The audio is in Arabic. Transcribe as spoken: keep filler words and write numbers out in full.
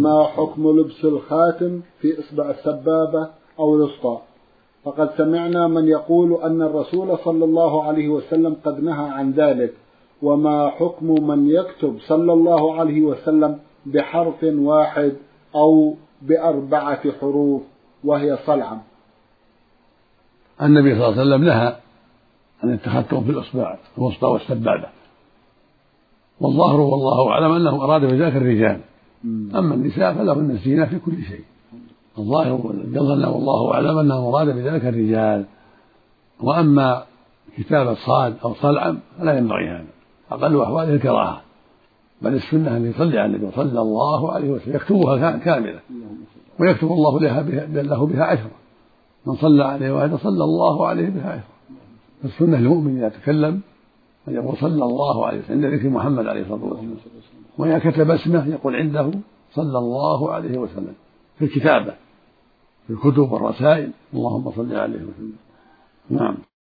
ما حكم لبس الخاتم في إصبع السبابة أو الوسطى؟ فقد سمعنا من يقول أن الرسول صلى الله عليه وسلم قد نهى عن ذلك. وما حكم من يكتب صلى الله عليه وسلم بحرف واحد أو بأربعة حروف وهي صلعم؟ النبي صلى الله عليه وسلم نهى عن التختم في الإصبع الوسطى والسبابة، والظاهر والله أعلم أنه أراد بذلك الرجال، أما النساء فلهن الزينة في كل شيء. الظاهر والله أعلم أنه أراد بذلك الرجال. وأما كتابة صاد أو صلعم فلا ينبغي هذا، أقل أحواله الكراهة، بل السنة أن يصلي على النبي صلى الله عليه وسلم يكتبها كاملة ويكتب الله له بها عشرة، من صلى عليه واحدة صلى الله عليه بها عشرة. فالسنة للمؤمن إذا تكلم أن يقول صلى الله عليه وسلم عند ذكر محمد عليه الصلاة والسلام، وإذا كتب اسمه يقول عنده صلى الله عليه وسلم في الكتابة في الكتب والرسائل، اللهم صل عليه وسلم. نعم.